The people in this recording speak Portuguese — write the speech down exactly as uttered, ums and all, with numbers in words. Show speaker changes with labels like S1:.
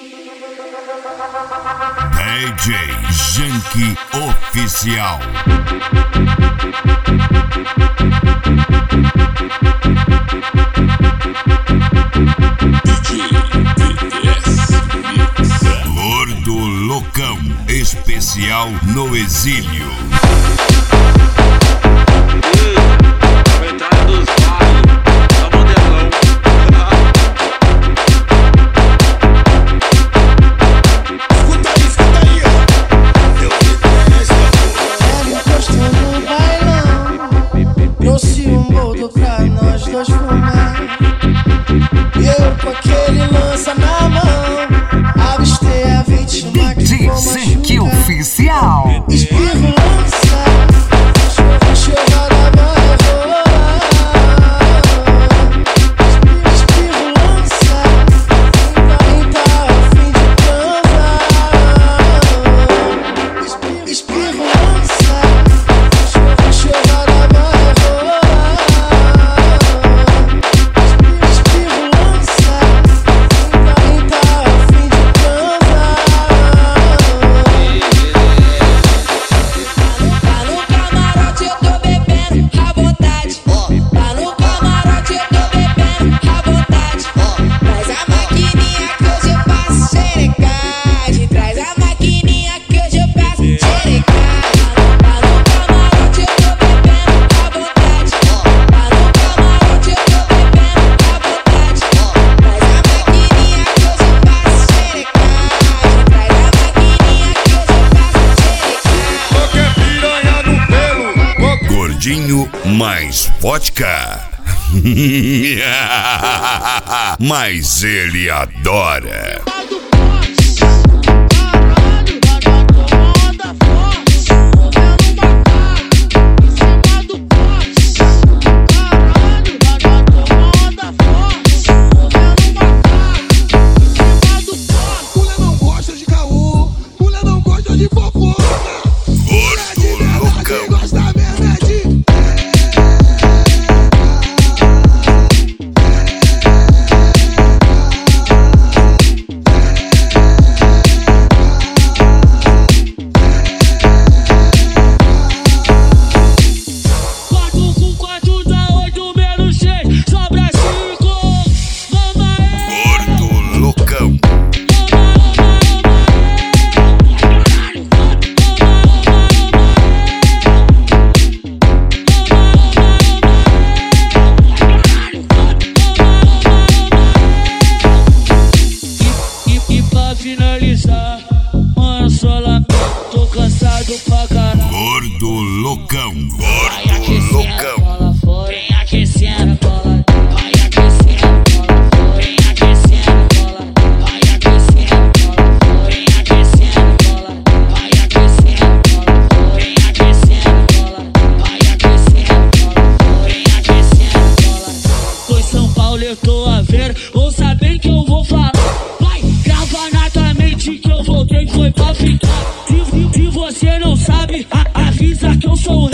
S1: D J Janky Oficial. Gordo Loucão, especial no exílio.
S2: Trouxe um boldo pra nós dois fumar. E eu com aquele lança na mão, avistei a vítima que
S3: D J Janky Oficial.
S2: Espirro lança, chuva da barra rolar. Espirro lança, quem tá a fim de transar. Espirro lança, chuva da barra rolar. Espirro lança, quem tá a fim de transar. Tá no camarote, eu tô bebendo à vontade. Tá no camarote, eu tô bebendo à vontade. Traz a maquininha que hoje eu faço xerecagem. Traz a maquininha que hoje eu faço xerecagem. Tá no camarote, eu tô bebendo à vontade. Tá no camarote, eu tô bebendo à vontade. Traz a maquininha que hoje eu faço xerecagem. Traz a maquininha que hoje eu faço xerecagem.
S4: Qualquer piranha no pelo.
S1: Gordinho mais vodka. Mas ele adora.
S4: Mulher não gosta de caô, mulher não gosta de fofoca.
S1: Gordo Loucão.
S4: Gosta mesmo é de
S5: Quatro com quatro dá oito menos seis, sobra cinco. Mama é,
S1: Gordo Loucão.
S5: E, e pra finalizar, mano, só lamento, tô cansado pra caralho.
S1: Gordo Loucão.
S5: Vai
S1: Gordo
S5: aquecendo,
S1: Loucão.
S5: bola fora. Vem aquecendo, bola. Vai aquecendo, bola fora. Vem aquecendo, bola. Vai aquecendo, bola fora. Vem aquecendo, bola. Vai aquecendo, bola fora. Vem aquecendo, bola. Vai aquecendo, bola fora. Vem aquecendo, bola. Tô em São Paulo, eu tô a ver. Ouça bem que eu vou falar. Vai, grava na tua mente que eu voltei, foi pra ficar. Se, se, se você não sabe, a, avisa que eu sou o